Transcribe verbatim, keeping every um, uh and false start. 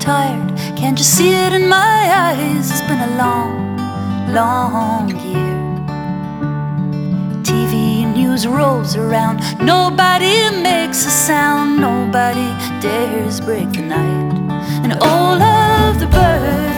tired. Can't you see it in my eyes? It's been a long, long year. T V news rolls around, nobody makes a sound, nobody dares break the night. And all of the birds